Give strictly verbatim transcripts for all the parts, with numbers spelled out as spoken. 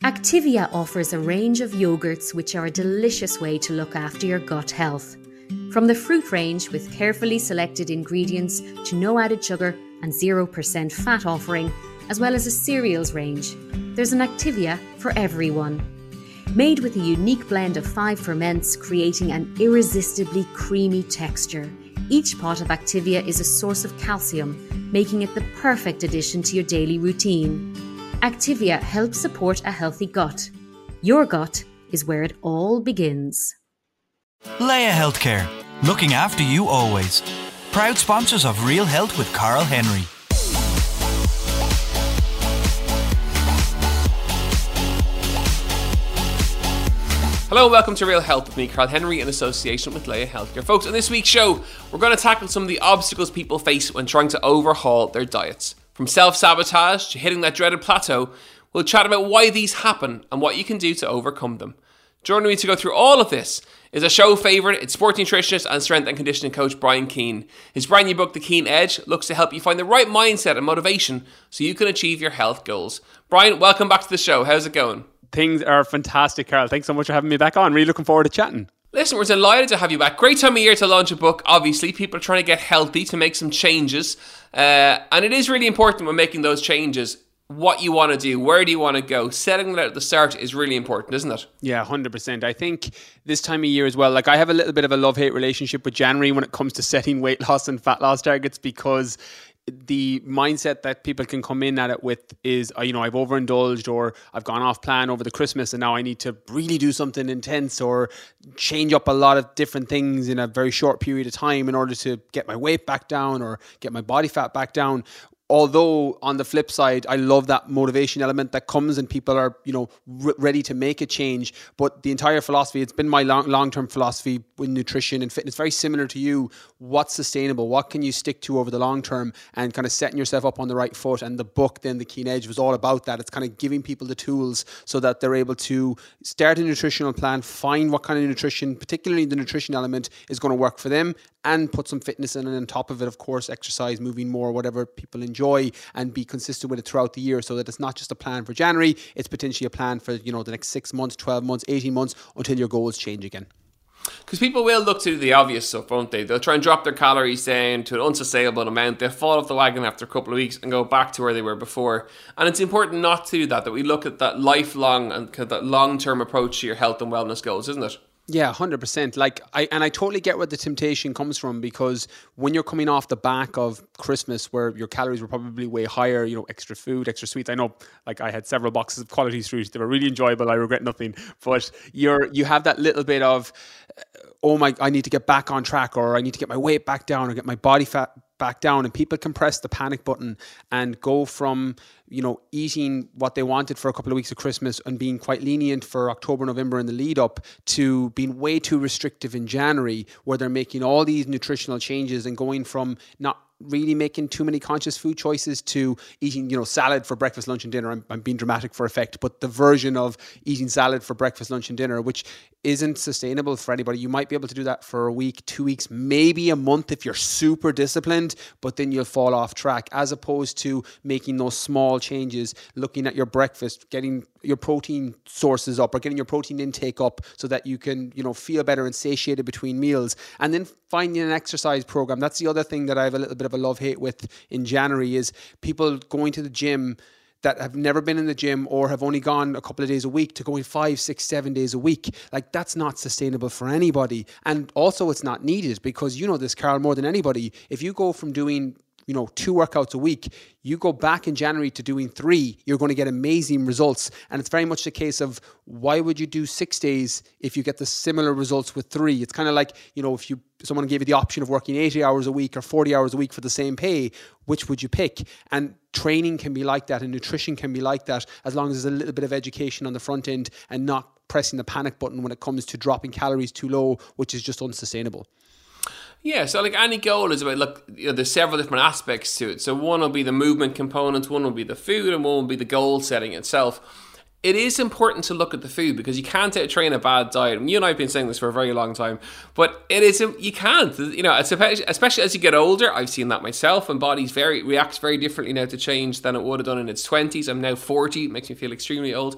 Activia offers a range of yogurts which are a delicious way to look after your gut health. From the fruit range with carefully selected ingredients to no added sugar and zero percent fat offering, as well as a cereals range, there's an Activia for everyone. Made with a unique blend of five ferments, creating an irresistibly creamy texture, each pot of Activia is a source of calcium, making it the perfect addition to your daily routine. Activia helps support a healthy gut. Your gut is where it all begins. Leia Healthcare, looking after you always. Proud sponsors of Real Health with Carl Henry. Hello and welcome to Real Health with me, Carl Henry, in association with Leia Healthcare. Folks, on this week's show, we're going to tackle some of the obstacles people face when trying to overhaul their diets. From self-sabotage to hitting that dreaded plateau, we'll chat about why these happen and what you can do to overcome them. Joining me to go through all of this is a show favourite, it's sports nutritionist and strength and conditioning coach Brian Keane. His brand new book, The Keane Edge, looks to help you find the right mindset and motivation so you can achieve your health goals. Brian, welcome back to the show. How's it going? Things are fantastic, Carl. Thanks so much for having me back on. Really looking forward to chatting. Listen, we're delighted to have you back. Great time of year to launch a book, obviously. People are trying to get healthy, to make some changes. Uh, and it is really important when making those changes, what you want to do, where do you want to go. Setting it out at the start is really important, isn't it? Yeah, one hundred percent. I think this time of year as well, like I have a little bit of a love-hate relationship with January when it comes to setting weight loss and fat loss targets, because the mindset that people can come in at it with is, you know, I've overindulged or I've gone off plan over the Christmas and now I need to really do something intense or change up a lot of different things in a very short period of time in order to get my weight back down or get my body fat back down. Although on the flip side, I love that motivation element that comes and people are, you know, r- ready to make a change. But the entire philosophy, it's been my long, long-term philosophy with nutrition and fitness, very similar to you. What's sustainable? What can you stick to over the long term and kind of setting yourself up on the right foot? And the book, then The Keane Edge, was all about that. It's kind of giving people the tools so that they're able to start a nutritional plan, find what kind of nutrition, particularly the nutrition element, is going to work for them, and put some fitness in, and on top of it, of course, exercise, moving more, whatever people enjoy, and be consistent with it throughout the year so that it's not just a plan for January, it's potentially a plan for, you know, the next six months, twelve months, eighteen months until your goals change again. Because people will look to the obvious stuff, won't they? They'll try and drop their calories down to an unsustainable amount. They'll fall off the wagon after a couple of weeks and go back to where they were before. And it's important not to do that, that we look at that lifelong and that long-term approach to your health and wellness goals, isn't it? Yeah, one hundred percent. Like I and I totally get where the temptation comes from, because when you're coming off the back of Christmas where your calories were probably way higher, you know, extra food, extra sweets. I know, like I had several boxes of quality sweets. They were really enjoyable. I regret nothing. But you're you have that little bit of, oh my, I need to get back on track, or I need to get my weight back down, or get my body fat back down, and people can press the panic button and go from, you know, eating what they wanted for a couple of weeks of Christmas and being quite lenient for October, November in the lead up, to being way too restrictive in January, where they're making all these nutritional changes and going from not really making too many conscious food choices to eating, you know, salad for breakfast, lunch and dinner. I'm, I'm being dramatic for effect, but the version of eating salad for breakfast, lunch and dinner, which isn't sustainable for anybody. You might be able to do that for a week, two weeks, maybe a month if you're super disciplined, but then you'll fall off track, as opposed to making those small changes, looking at your breakfast, getting your protein sources up or getting your protein intake up so that you can, you know, feel better and satiated between meals, and then finding an exercise program. That's the other thing that I have a little bit of a love-hate with in January, is people going to the gym that have never been in the gym or have only gone a couple of days a week to going five, six, seven days a week. Like, that's not sustainable for anybody. And also it's not needed, because you know this, Carl, more than anybody. If you go from doing, you know, two workouts a week, you go back in January to doing three, you're going to get amazing results. And it's very much the case of, why would you do six days if you get the similar results with three? It's kind of like, you know, if you someone gave you the option of working eighty hours a week or forty hours a week for the same pay, which would you pick? And training can be like that, and nutrition can be like that, as long as there's a little bit of education on the front end and not pressing the panic button when it comes to dropping calories too low, which is just unsustainable. Yeah, so like any goal is about, look, you know, there's several different aspects to it. So one will be the movement components, one will be the food, and one will be the goal setting itself. It is important to look at the food, because you can't train a bad diet. And you and I have been saying this for a very long time, but it is, you can't, you know, especially as you get older. I've seen that myself, and bodies very reacts very differently now to change than it would have done in its twenties. I'm now forty, it makes me feel extremely old.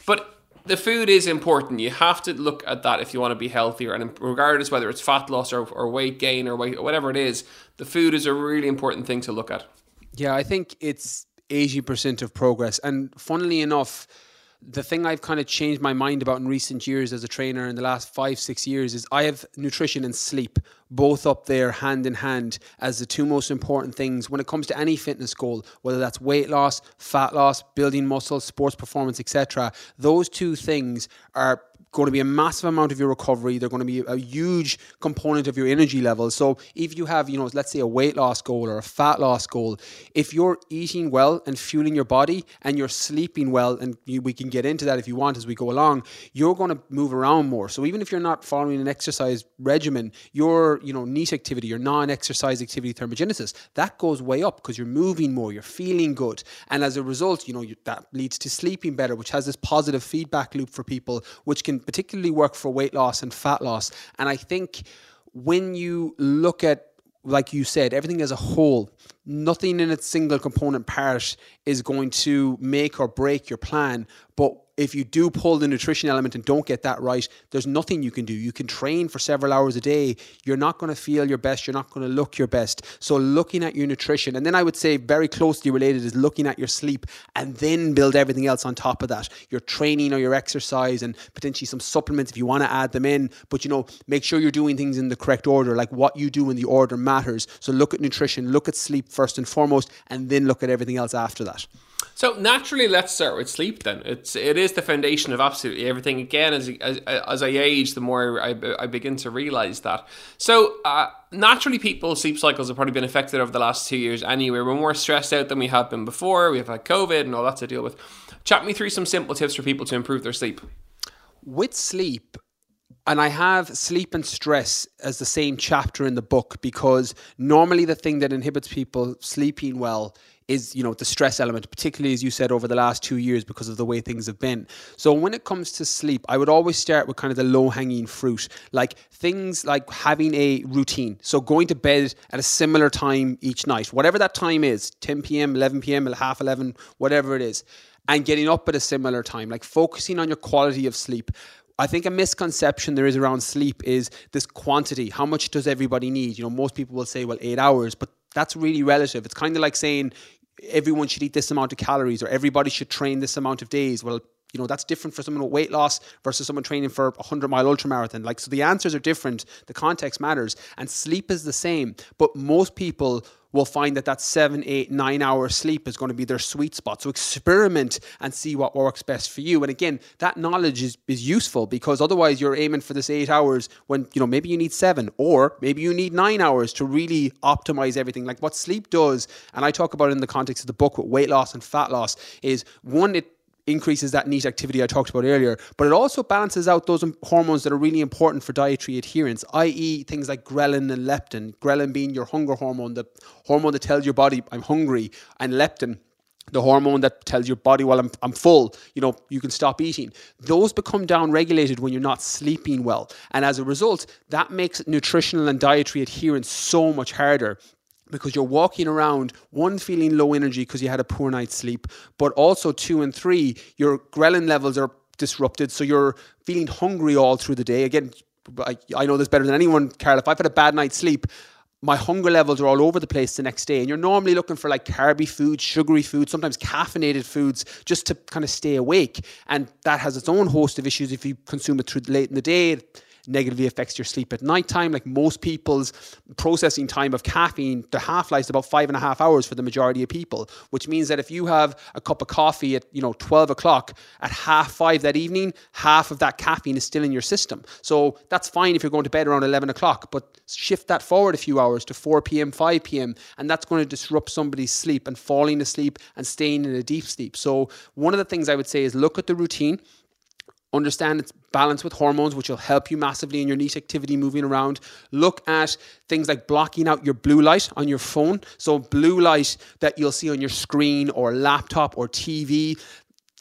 But the food is important. You have to look at that if you want to be healthier. And regardless whether it's fat loss or, or weight gain or weight, or whatever it is, the food is a really important thing to look at. Yeah, I think it's eighty percent of progress. And funnily enough, the thing I've kind of changed my mind about in recent years as a trainer in the last five, six years is I have nutrition and sleep both up there hand in hand as the two most important things when it comes to any fitness goal, whether that's weight loss, fat loss, building muscle, sports performance, et cetera. Those two things are going to be a massive amount of your recovery. They're going to be a huge component of your energy levels. So if you have, you know, let's say a weight loss goal or a fat loss goal, if you're eating well and fueling your body and you're sleeping well, and you, we can get into that if you want as we go along, you're going to move around more. So even if you're not following an exercise regimen, your, you know, NEAT activity, your non-exercise activity thermogenesis, that goes way up because you're moving more, you're feeling good. And as a result, you know, you, that leads to sleeping better, which has this positive feedback loop for people, which can particularly work for weight loss and fat loss. And I think when you look at, like you said, everything as a whole, nothing in its single component part is going to make or break your plan. But if you do pull the nutrition element and don't get that right, there's nothing you can do. You can train for several hours a day. You're not going to feel your best. You're not going to look your best. So looking at your nutrition, and then I would say very closely related is looking at your sleep, and then build everything else on top of that. Your training or your exercise and potentially some supplements if you want to add them in. But, you know, make sure you're doing things in the correct order. Like what you do in the order matters. So look at nutrition, look at sleep first and foremost, and then look at everything else after that. So naturally, let's start with sleep then. It's it is the foundation of absolutely everything. Again, as as, as I age, the more I, I begin to realise that. So uh, naturally, people's sleep cycles have probably been affected over the last two years anyway. We're more stressed out than we have been before. We've had COVID and all that to deal with. Chat me through some simple tips for people to improve their sleep. With sleep, and I have sleep and stress as the same chapter in the book, because normally the thing that inhibits people sleeping well is, you know, the stress element, particularly as you said over the last two years because of the way things have been. So when it comes to sleep, I would always start with kind of the low hanging fruit, like things like having a routine. So going to bed at a similar time each night, whatever that time is, ten p.m, eleven p.m, half eleven, whatever it is, and getting up at a similar time, like focusing on your quality of sleep. I think a misconception there is around sleep is this quantity. How much does everybody need? You know, most people will say, well, eight hours, but that's really relative. It's kind of like saying everyone should eat this amount of calories or everybody should train this amount of days. Well, you know, that's different for someone with weight loss versus someone training for a hundred mile ultramarathon. Like, so the answers are different. The context matters, and sleep is the same. But most people will find that that seven, eight, nine hour sleep is going to be their sweet spot. So experiment and see what works best for you. And again, that knowledge is, is useful, because otherwise you're aiming for this eight hours when, you know, maybe you need seven, or maybe you need nine hours to really optimize everything. Like what sleep does, and I talk about it in the context of the book with weight loss and fat loss, is one, it increases that NEAT activity I talked about earlier, but it also balances out those hormones that are really important for dietary adherence, that is things like ghrelin and leptin. Ghrelin being your hunger hormone, the hormone that tells your body I'm hungry, and leptin, the hormone that tells your body, well, I'm, I'm full, you know, you can stop eating. Those become down-regulated when you're not sleeping well. And as a result, that makes nutritional and dietary adherence so much harder, because you're walking around, one, feeling low energy because you had a poor night's sleep, but also two and three, your ghrelin levels are disrupted, so you're feeling hungry all through the day. Again, I, I know this better than anyone, Carl. If I've had a bad night's sleep, my hunger levels are all over the place the next day, and you're normally looking for like carby foods, sugary foods, sometimes caffeinated foods, just to kind of stay awake. And that has its own host of issues if you consume it through late in the day. It negatively affects your sleep at nighttime. Like most people's processing time of caffeine, the half-life is about five and a half hours for the majority of people, which means that if you have a cup of coffee at, you know, twelve o'clock, at half five that evening, half of that caffeine is still in your system. So that's fine if you're going to bed around eleven o'clock, but shift that forward a few hours to four p.m, five p.m, and that's going to disrupt somebody's sleep and falling asleep and staying in a deep sleep. So one of the things I would say is look at the routine, understand its balance with hormones, which will help you massively in your NEAT activity moving around. Look at things like blocking out your blue light on your phone. So blue light that you'll see on your screen or laptop or T V,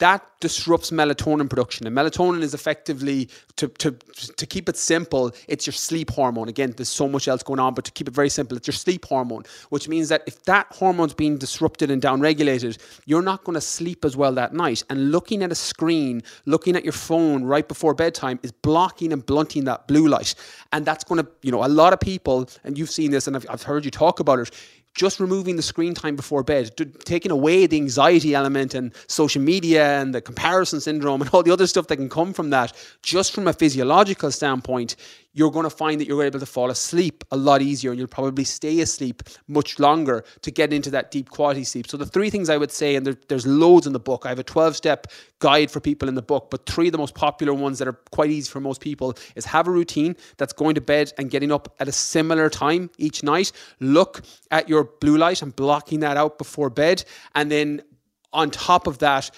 that disrupts melatonin production. And melatonin is effectively, to, to, to keep it simple, it's your sleep hormone. Again, there's so much else going on, but to keep it very simple, it's your sleep hormone, which means that if that hormone's being disrupted and downregulated, you're not going to sleep as well that night. And looking at a screen, looking at your phone right before bedtime is blocking and blunting that blue light. And that's going to, you know, a lot of people, and you've seen this and I've, I've heard you talk about it, just removing the screen time before bed, taking away the anxiety element and social media and the comparison syndrome and all the other stuff that can come from that, just from a physiological standpoint, you're going to find that you're able to fall asleep a lot easier, and you'll probably stay asleep much longer to get into that deep quality sleep. So the three things I would say, and there, there's loads in the book, I have a twelve-step guide for people in the book, but three of the most popular ones that are quite easy for most people is have a routine that's going to bed and getting up at a similar time each night. Look at your blue light and blocking that out before bed. And then on top of that,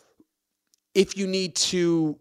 if you need to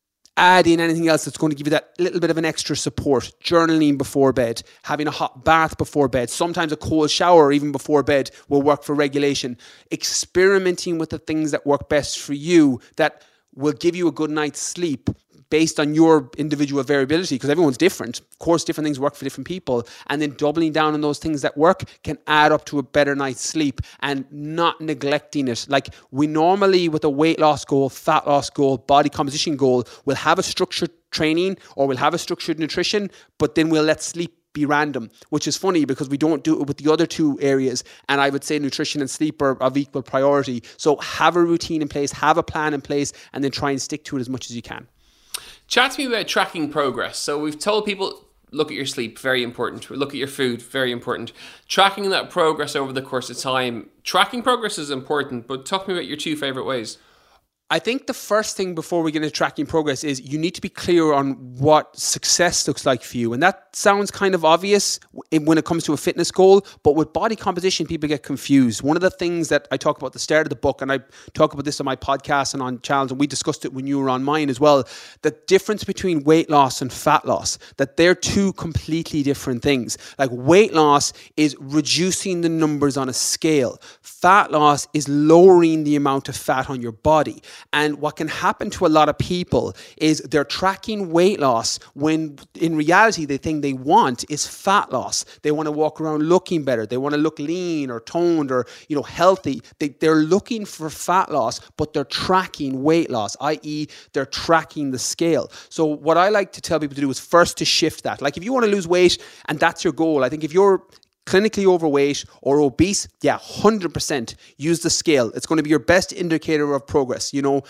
add in anything else that's going to give you that little bit of an extra support, journaling before bed, having a hot bath before bed, sometimes a cold shower even before bed will work for regulation. Experimenting with the things that work best for you that will give you a good night's sleep based on your individual variability, because everyone's different. Of course, different things work for different people. And then doubling down on those things that work can add up to a better night's sleep, and not neglecting it. Like, we normally, with a weight loss goal, fat loss goal, body composition goal, will have a structured training or we'll have a structured nutrition, but then we'll let sleep be random, which is funny because we don't do it with the other two areas. And I would say nutrition and sleep are of equal priority. So have a routine in place, have a plan in place, and then try and stick to it as much as you can. Chat to me about tracking progress. So we've told people, look at your sleep, very important. Look at your food, very important. Tracking that progress over the course of time. Tracking progress is important, but talk to me about your two favourite ways. I think the first thing before we get into tracking progress is you need to be clear on what success looks like for you. And that sounds kind of obvious when it comes to a fitness goal, but with body composition, people get confused. One of the things that I talk about at the start of the book, and I talk about this on my podcast and on channels, and we discussed it when you were on mine as well, the difference between weight loss and fat loss, that they're two completely different things. Like, weight loss is reducing the numbers on a scale. Fat loss is lowering the amount of fat on your body. And what can happen to a lot of people is they're tracking weight loss when in reality the thing they want is fat loss. They want to walk around looking better. They want to look lean or toned or, you know, healthy. They, they're looking for fat loss, but they're tracking weight loss, that is they're tracking the scale. So what I like to tell people to do is first to shift that. Like, if you want to lose weight and that's your goal, I think if you're clinically overweight or obese, yeah, one hundred percent use the scale. It's going to be your best indicator of progress, you know.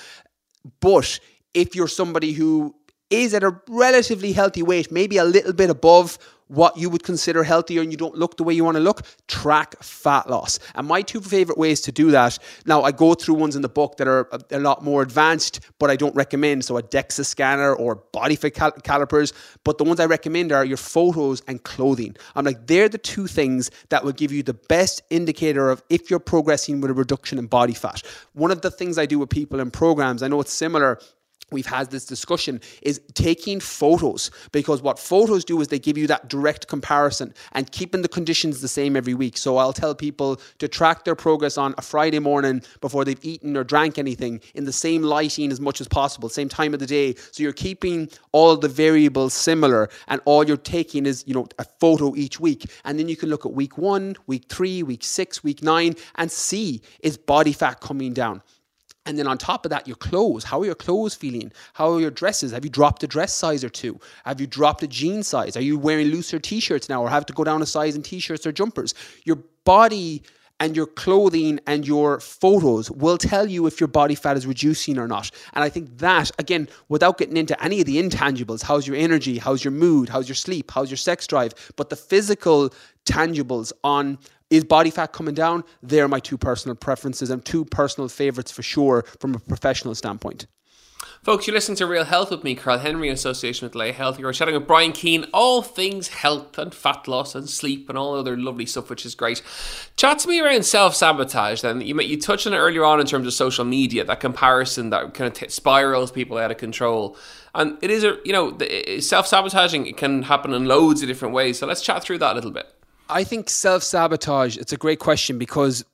But if you're somebody who is at a relatively healthy weight, maybe a little bit above what you would consider healthier, and you don't look the way you want to look, track fat loss. And my two favorite ways to do that, now I go through ones in the book that are a, a lot more advanced, but I don't recommend, so a DEXA scanner or body fat cal- calipers, but the ones I recommend are your photos and clothing. I'm like, they're the two things that will give you the best indicator of if you're progressing with a reduction in body fat. One of the things I do with people in programs, I know it's similar, we've had this discussion, is taking photos, because what photos do is they give you that direct comparison and keeping the conditions the same every week. So I'll tell people to track their progress on a Friday morning before they've eaten or drank anything in the same lighting as much as possible, same time of the day. So you're keeping all the variables similar, and all you're taking is, you know, a photo each week. And then you can look at week one, week three, week six, week nine, and see, is body fat coming down? And then on top of that, your clothes. How are your clothes feeling? How are your dresses? Have you dropped a dress size or two? Have you dropped a jean size? Are you wearing looser t-shirts now, or have to go down a size in t-shirts or jumpers? Your body and your clothing and your photos will tell you if your body fat is reducing or not. And I think that, again, without getting into any of the intangibles, how's your energy, how's your mood, how's your sleep, how's your sex drive, but the physical tangibles on, is body fat coming down? They're my two personal preferences and two personal favorites for sure from a professional standpoint. Folks, you're listening to Real Health with me, Carl Henry, in association with Lay Health. We're chatting with Brian Keane, all things health and fat loss and sleep and all other lovely stuff, which is great. Chat to me around self-sabotage then. You you touched on it earlier on in terms of social media, that comparison that kind of t- spirals people out of control. And it is, a you know, the, self-sabotaging, it can happen in loads of different ways. So let's chat through that a little bit. I think self-sabotage, it's a great question, because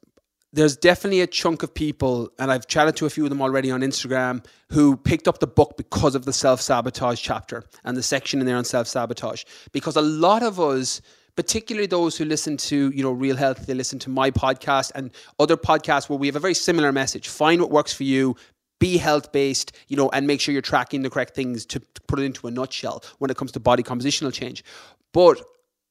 there's definitely a chunk of people, and I've chatted to a few of them already on Instagram, who picked up the book because of the self-sabotage chapter and the section in there on self-sabotage. Because a lot of us, particularly those who listen to, you know, Real Health, they listen to my podcast and other podcasts where we have a very similar message. Find what works for you, be health-based, you know, and make sure you're tracking the correct things, to put it into a nutshell when it comes to body compositional change. But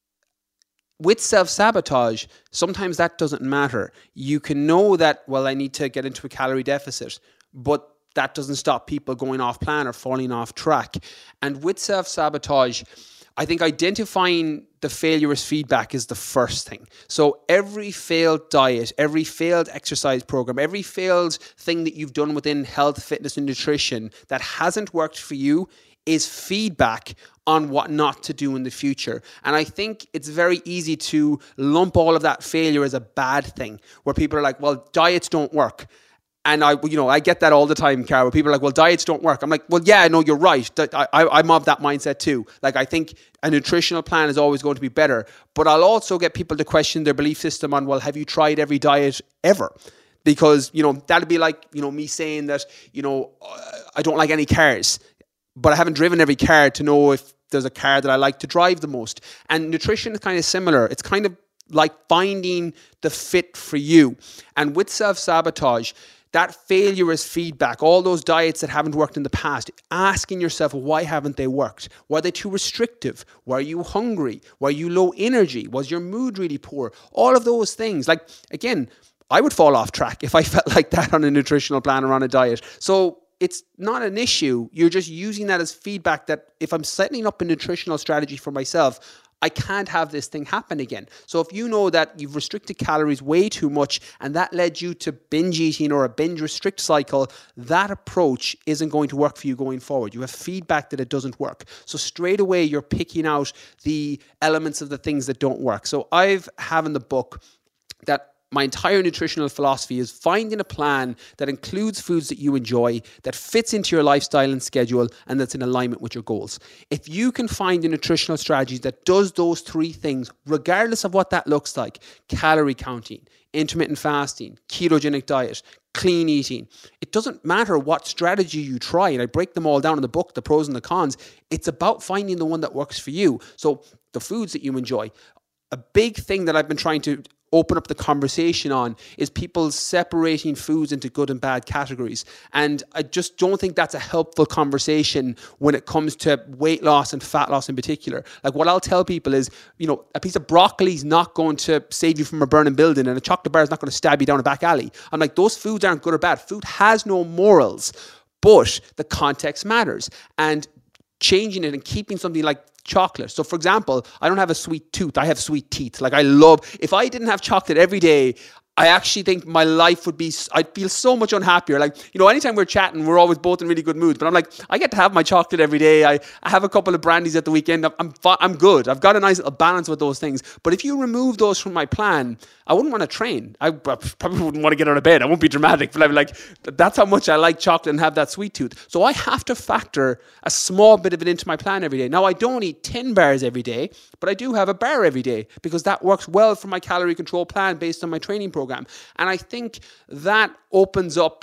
with self-sabotage, sometimes that doesn't matter. You can know that, well, I need to get into a calorie deficit, but that doesn't stop people going off plan or falling off track. And with self-sabotage, I think identifying the failure as feedback is the first thing. So every failed diet, every failed exercise program, every failed thing that you've done within health, fitness, and nutrition that hasn't worked for you is feedback on what not to do in the future. And I think it's very easy to lump all of that failure as a bad thing, where people are like, well, diets don't work. And I, you know, I get that all the time, Cara, where people are like, well, diets don't work. I'm like, well, yeah, no, you're right. I, I, I'm of that mindset too. Like, I think a nutritional plan is always going to be better. But I'll also get people to question their belief system on, well, have you tried every diet ever? Because, you know, that'd be like, you know, me saying that, you know, I don't like any cars, but I haven't driven every car to know if there's a car that I like to drive the most. And nutrition is kind of similar. It's kind of like finding the fit for you. And with self-sabotage, that failure is feedback. All those diets that haven't worked in the past, asking yourself, why haven't they worked? Were they too restrictive? Were you hungry? Were you low energy? Was your mood really poor? All of those things. Like, again, I would fall off track if I felt like that on a nutritional plan or on a diet. So it's not an issue. You're just using that as feedback that if I'm setting up a nutritional strategy for myself, I can't have this thing happen again. So if you know that you've restricted calories way too much and that led you to binge eating or a binge restrict cycle, that approach isn't going to work for you going forward. You have feedback that it doesn't work. So straight away, you're picking out the elements of the things that don't work. So I've have in the book that my entire nutritional philosophy is finding a plan that includes foods that you enjoy, that fits into your lifestyle and schedule, and that's in alignment with your goals. If you can find a nutritional strategy that does those three things, regardless of what that looks like, calorie counting, intermittent fasting, ketogenic diet, clean eating, it doesn't matter what strategy you try, and I break them all down in the book, the pros and the cons. It's about finding the one that works for you. So the foods that you enjoy. A big thing that I've been trying to open up the conversation on is people separating foods into good and bad categories. And I just don't think that's a helpful conversation when it comes to weight loss and fat loss in particular. Like, what I'll tell people is, you know, a piece of broccoli is not going to save you from a burning building, and a chocolate bar is not going to stab you down a back alley. I'm like, those foods aren't good or bad. Food has no morals, but the context matters. And changing it and keeping something like chocolate. So for example, I don't have a sweet tooth. I have sweet teeth. Like, I love, if I didn't have chocolate every day, I actually think my life would be, I'd feel so much unhappier. Like, you know, anytime we're chatting, we're always both in really good moods. But I'm like, I get to have my chocolate every day. I, I have a couple of brandies at the weekend. I'm, I'm, I'm good. I've got a nice little balance with those things. But if you remove those from my plan, I wouldn't want to train. I, I probably wouldn't want to get out of bed. I won't be dramatic, but I'm like, that's how much I like chocolate and have that sweet tooth. So I have to factor a small bit of it into my plan every day. Now, I don't eat ten bars every day, but I do have a bar every day because that works well for my calorie control plan based on my training program. And I think that opens up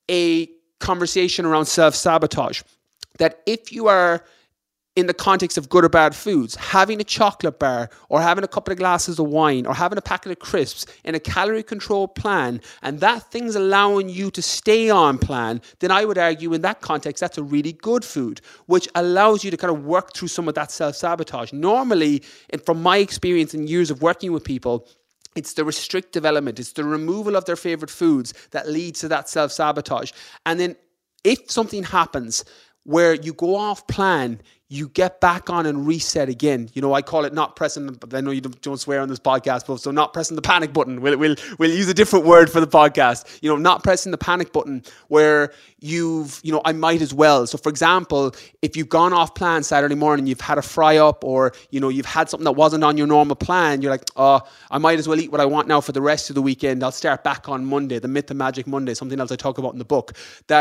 a conversation around self-sabotage. That if you are in the context of good or bad foods, having a chocolate bar or having a couple of glasses of wine or having a packet of crisps in a calorie control plan, and that thing's allowing you to stay on plan, then I would argue in that context, that's a really good food, which allows you to kind of work through some of that self-sabotage. Normally, and from my experience and years of working with people, it's the restrictive element. It's the removal of their favorite foods that leads to that self-sabotage. And then if something happens where you go off plan, you get back on and reset again. You know, I call it not pressing, but I know you don't, don't swear on this podcast, but so not pressing the panic button. We'll, we'll, we'll use a different word for the podcast. You know, not pressing the panic button where you've, you know, I might as well. So for example, if you've gone off plan Saturday morning, you've had a fry up or, you know, you've had something that wasn't on your normal plan. You're like, oh, I might as well eat what I want now for the rest of the weekend. I'll start back on Monday, the myth of magic Monday, something else I talk about in the book. That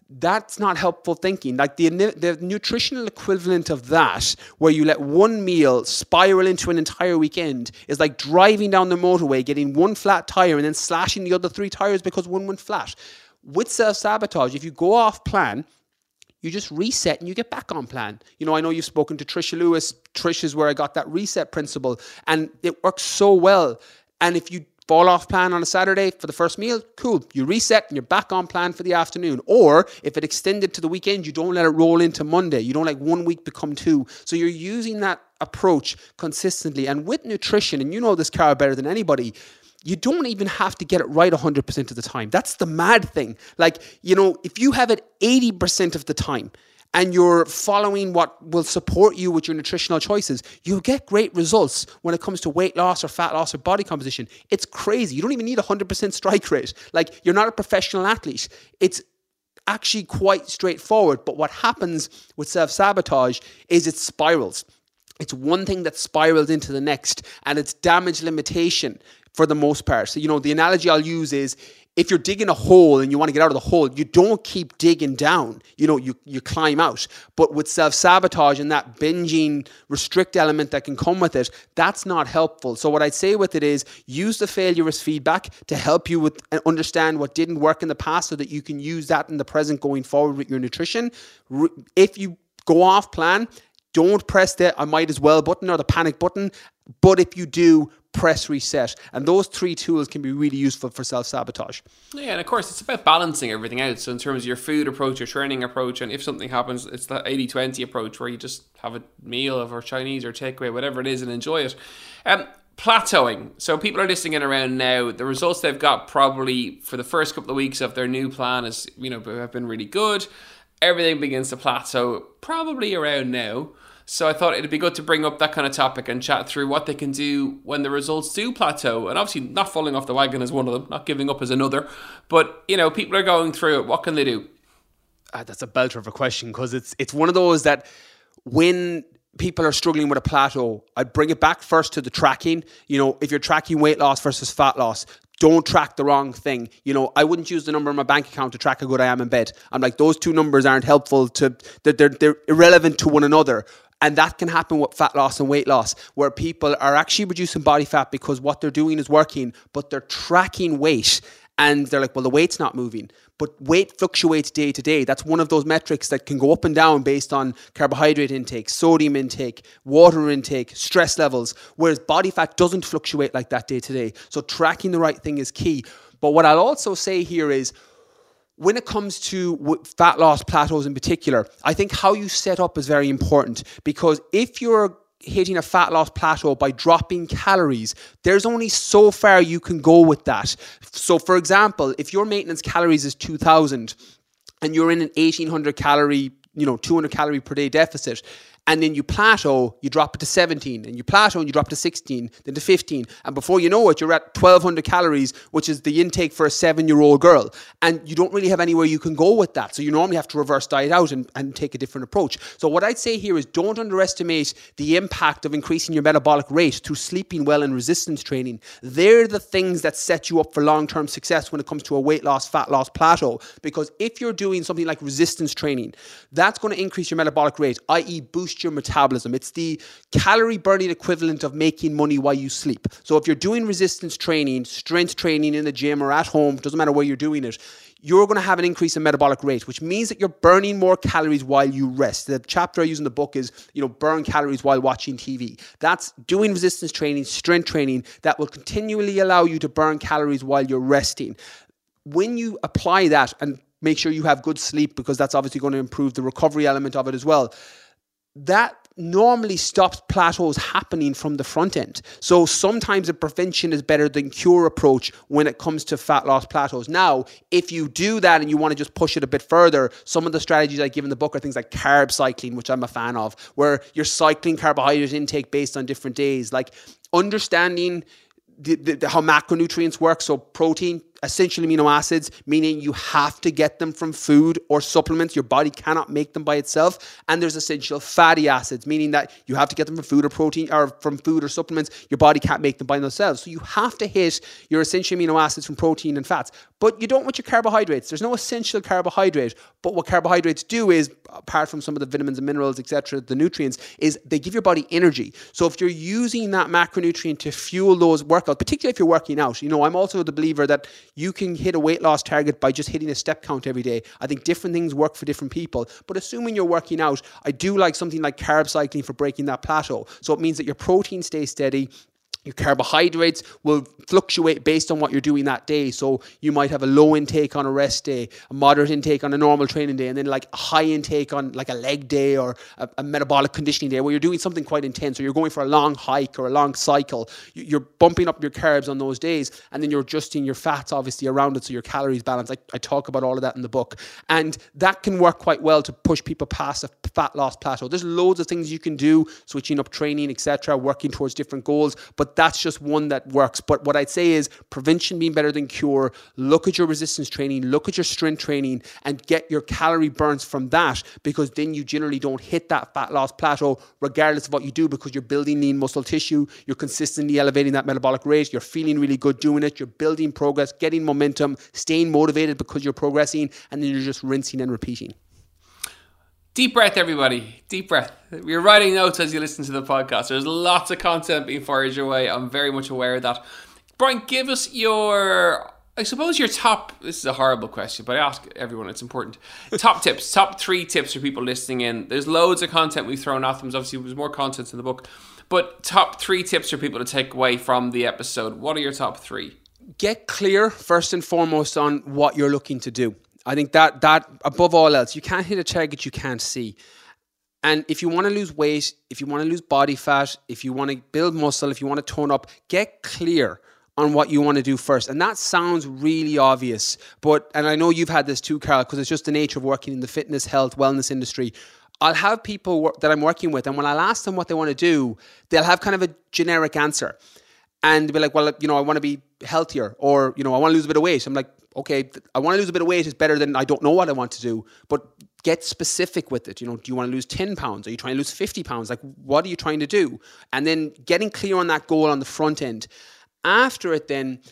that's not helpful thinking. Like the, the nutritional equivalent of that, where you let one meal spiral into an entire weekend, is like driving down the motorway, getting one flat tire and then slashing the other three tires because one went flat. With self-sabotage, if you go off plan, you just reset and you get back on plan. You know, I know you've spoken to Trisha Lewis. Trish is where I got that reset principle, and it works so well. And if you fall off plan on a Saturday for the first meal, cool. You reset and you're back on plan for the afternoon. Or if it extended to the weekend, you don't let it roll into Monday. You don't like one week become two. So you're using that approach consistently. And with nutrition, and you know this, Cara, better than anybody, you don't even have to get it right one hundred percent of the time. That's the mad thing. Like, you know, if you have it eighty percent of the time, and you're following what will support you with your nutritional choices, you'll get great results when it comes to weight loss or fat loss or body composition. It's crazy. You don't even need a one hundred percent strike rate. Like, you're not a professional athlete. It's actually quite straightforward. But what happens with self-sabotage is it spirals. It's one thing that spirals into the next, and it's damage limitation for the most part. So, you know, the analogy I'll use is, if you're digging a hole and you want to get out of the hole, you don't keep digging down. You know, you, you climb out. But with self-sabotage and that binging restrict element that can come with it, that's not helpful. So what I'd say with it is, use the failure as feedback to help you with and understand what didn't work in the past so that you can use that in the present going forward with your nutrition. If you go off plan, don't press the I might as well button or the panic button. But if you do, press reset. And those three tools can be really useful for self-sabotage. Yeah, and of course, it's about balancing everything out. So in terms of your food approach, your training approach, and if something happens, it's the eighty twenty approach where you just have a meal of or Chinese or takeaway, whatever it is, and enjoy it. Um, plateauing. So people are listening in around now. The results they've got probably for the first couple of weeks of their new plan is, you know, have been really good. Everything begins to plateau probably around now. So I thought it'd be good to bring up that kind of topic and chat through what they can do when the results do plateau. And obviously not falling off the wagon is one of them, not giving up is another. But, you know, people are going through it. What can they do? Uh, that's a belter of a question, because it's it's one of those that when people are struggling with a plateau, I bring it back first to the tracking. You know, if you're tracking weight loss versus fat loss, don't track the wrong thing. You know, I wouldn't use the number in my bank account to track how good I am in bed. I'm like, those two numbers aren't helpful to, they're, they're, they're irrelevant to one another. And that can happen with fat loss and weight loss, where people are actually reducing body fat because what they're doing is working, but they're tracking weight. And they're like, well, the weight's not moving. But weight fluctuates day to day. That's one of those metrics that can go up and down based on carbohydrate intake, sodium intake, water intake, stress levels, whereas body fat doesn't fluctuate like that day to day. So tracking the right thing is key. But what I'll also say here is, when it comes to fat loss plateaus in particular, I think how you set up is very important, because if you're hitting a fat loss plateau by dropping calories, there's only so far you can go with that. So for example, if your maintenance calories is two thousand and you're in an eighteen hundred calorie, you know, two hundred calorie per day deficit, and then you plateau, you drop it to seventeen, and you plateau and you drop it to sixteen, then to fifteen. And before you know it, you're at twelve hundred calories, which is the intake for a seven-year-old girl. And you don't really have anywhere you can go with that. So you normally have to reverse diet out and, and take a different approach. So what I'd say here is, don't underestimate the impact of increasing your metabolic rate through sleeping well and resistance training. They're the things that set you up for long-term success when it comes to a weight loss, fat loss plateau. Because if you're doing something like resistance training, that's going to increase your metabolic rate, that is boost your metabolism. It's the calorie burning equivalent of making money while you sleep. So if you're doing resistance training, strength training in the gym or at home, doesn't matter where you're doing it, you're going to have an increase in metabolic rate, which means that you're burning more calories while you rest. The chapter I use in the book is, you know, burn calories while watching T V. That's doing resistance training, strength training that will continually allow you to burn calories while you're resting. When you apply that, and make sure you have good sleep, because that's obviously going to improve the recovery element of it as well, that normally stops plateaus happening from the front end. So sometimes a prevention is better than cure approach when it comes to fat loss plateaus. Now, if you do that and you want to just push it a bit further, some of the strategies I give in the book are things like carb cycling, which I'm a fan of, where you're cycling carbohydrate intake based on different days, like understanding The, the, the, how macronutrients work. So protein, essential amino acids, meaning you have to get them from food or supplements. Your body cannot make them by itself. And there's essential fatty acids, meaning that you have to get them from food or protein or from food or supplements. Your body can't make them by themselves. So you have to hit your essential amino acids from protein and fats. But you don't want your carbohydrates. There's no essential carbohydrate. But what carbohydrates do is, apart from some of the vitamins and minerals, et cetera, the nutrients, is they give your body energy. So if you're using that macronutrient to fuel those workouts, particularly if you're working out, you know, I'm also the believer that you can hit a weight loss target by just hitting a step count every day. I think different things work for different people. But assuming you're working out, I do like something like carb cycling for breaking that plateau. So it means that your protein stays steady. Your carbohydrates will fluctuate based on what you're doing that day. So you might have a low intake on a rest day, a moderate intake on a normal training day, and then like a high intake on like a leg day or a, a metabolic conditioning day where you're doing something quite intense, or you're going for a long hike or a long cycle. You're bumping up your carbs on those days, and then you're adjusting your fats obviously around it so your calories balance. I, I talk about all of that in the book. And that can work quite well to push people past a fat loss plateau. There's loads of things you can do, switching up training, et cetera, working towards different goals, but that's just one that works. But what I'd say is prevention being better than cure. Look at your resistance training, look at your strength training, and get your calorie burns from that, because then you generally don't hit that fat loss plateau regardless of what you do, because you're building lean muscle tissue, you're consistently elevating that metabolic rate, you're feeling really good doing it, you're building progress, getting momentum, staying motivated because you're progressing, and then you're just rinsing and repeating. Deep breath, everybody. Deep breath. You're writing notes as you listen to the podcast. There's lots of content being fired your way. I'm very much aware of that. Brian, give us your, I suppose your top, this is a horrible question, but I ask everyone, it's important. Top tips, top three tips for people listening in. There's loads of content we've thrown at them. Obviously, there's more content in the book. But top three tips for people to take away from the episode. What are your top three? Get clear, first and foremost, on what you're looking to do. I think that that above all else, you can't hit a target you can't see. And if you want to lose weight, if you want to lose body fat, if you want to build muscle, if you want to tone up, get clear on what you want to do first. And that sounds really obvious. But, and I know you've had this too, Carl, because it's just the nature of working in the fitness, health, wellness industry. I'll have people work, that I'm working with, and when I'll ask them what they want to do, they'll have kind of a generic answer. And they'll be like, well, you know, I want to be healthier, or, you know, I want to lose a bit of weight. I'm like, okay, I want to lose a bit of weight is better than I don't know what I want to do, but get specific with it. You know, do you want to lose ten pounds? Are you trying to lose fifty pounds? Like, what are you trying to do? And then getting clear on that goal on the front end. After it, then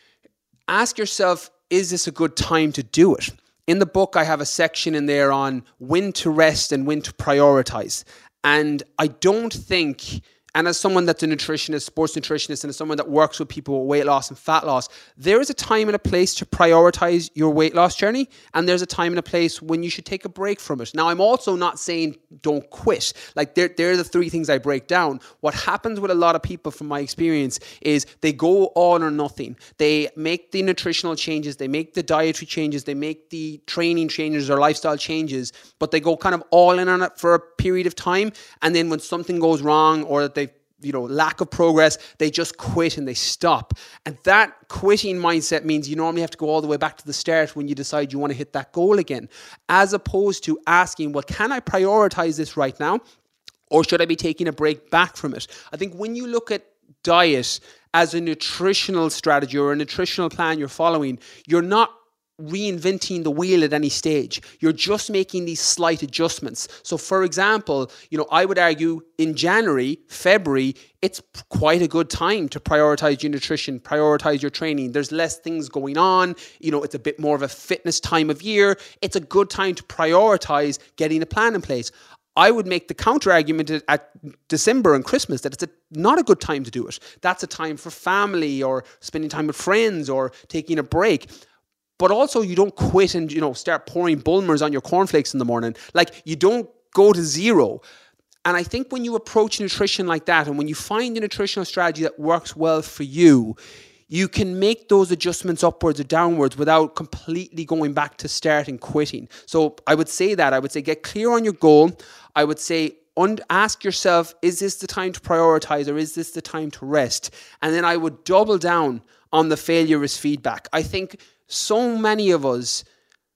ask yourself, is this a good time to do it? In the book, I have a section in there on when to rest and when to prioritize. And I don't think, and as someone that's a nutritionist, sports nutritionist, and as someone that works with people with weight loss and fat loss, there is a time and a place to prioritize your weight loss journey, and there's a time and a place when you should take a break from it. Now, I'm also not saying don't quit. Like, they're, they're the three things I break down. What happens with a lot of people, from my experience, is they go all or nothing. They make the nutritional changes, they make the dietary changes, they make the training changes or lifestyle changes, but they go kind of all in on it for a period of time, and then when something goes wrong, or that they you know, lack of progress, they just quit and they stop. And that quitting mindset means you normally have to go all the way back to the start when you decide you want to hit that goal again, as opposed to asking, well, can I prioritize this right now? Or should I be taking a break back from it? I think when you look at diet as a nutritional strategy or a nutritional plan you're following, you're not reinventing the wheel at any stage. You're just making these slight adjustments. So for example, you know, I would argue in January, February, it's quite a good time to prioritize your nutrition, prioritize your training. There's less things going on. You know, it's a bit more of a fitness time of year. It's a good time to prioritize getting a plan in place. I would make the counter argument at December and Christmas that it's a, not a good time to do it. That's a time for family or spending time with friends or taking a break. But also, you don't quit and, you know, start pouring Bulmers on your cornflakes in the morning. Like, you don't go to zero. And I think when you approach nutrition like that, and when you find a nutritional strategy that works well for you, you can make those adjustments upwards or downwards without completely going back to start and quitting. So I would say that. I would say get clear on your goal. I would say und- ask yourself, is this the time to prioritize, or is this the time to rest? And then I would double down on the failure is feedback. I think so many of us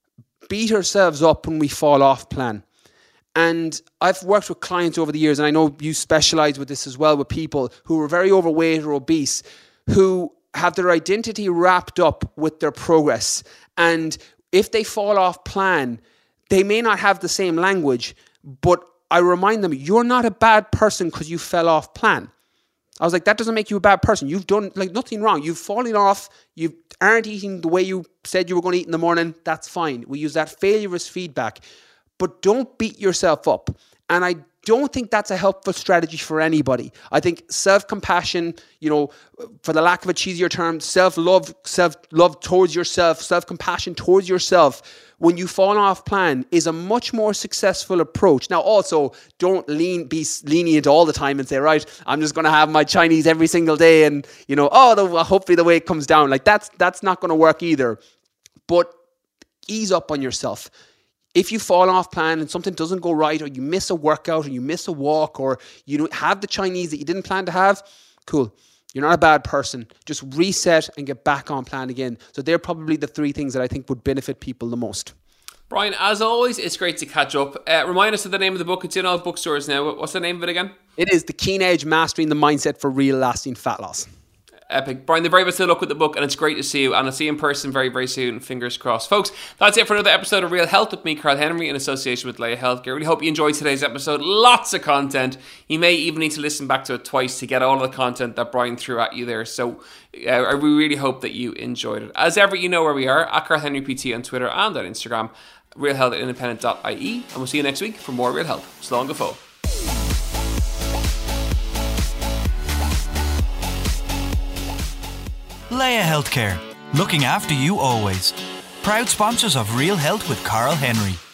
beat ourselves up when we fall off plan. And I've worked with clients over the years, and I know you specialize with this as well, with people who are very overweight or obese, who have their identity wrapped up with their progress. And if they fall off plan, they may not have the same language, but I remind them, you're not a bad person because you fell off plan. I was like, that doesn't make you a bad person. You've done like nothing wrong. You've fallen off. You aren't eating the way you said you were going to eat in the morning. That's fine. We use that failure as feedback. But don't beat yourself up. And I don't think that's a helpful strategy for anybody. I think self-compassion, you know, for the lack of a cheesier term, self-love, self-love towards yourself, self-compassion towards yourself, when you fall off plan, is a much more successful approach. Now, also, don't lean be lenient all the time and say, right, I'm just going to have my Chinese every single day, and you know, oh, the, well, hopefully the weight comes down. Like that's that's not going to work either. But ease up on yourself. If you fall off plan and something doesn't go right, or you miss a workout, or you miss a walk, or you don't have the Chinese that you didn't plan to have, cool. You're not a bad person. Just reset and get back on plan again. So they're probably the three things that I think would benefit people the most. Brian, as always, it's great to catch up. Uh, remind us of the name of the book. It's in all bookstores now. What's the name of it again? It is The Keen Edge, Mastering the Mindset for Real Lasting Fat Loss. Epic. Brian, the very best of luck with the book, and it's great to see you, and I'll see you in person very, very soon. Fingers crossed. Folks, that's it for another episode of Real Health with me, Carl Henry, in association with Leia Healthcare. Really hope you enjoyed today's episode. Lots of content. You may even need to listen back to it twice to get all of the content that Brian threw at you there. So uh, I really hope that you enjoyed it. As ever, you know where we are, at Carl Henry P T on Twitter and on Instagram, real health at independent dot I E, and we'll see you next week for more Real Health. So long, go fo. Leia Healthcare, looking after you always. Proud sponsors of Real Health with Carl Henry.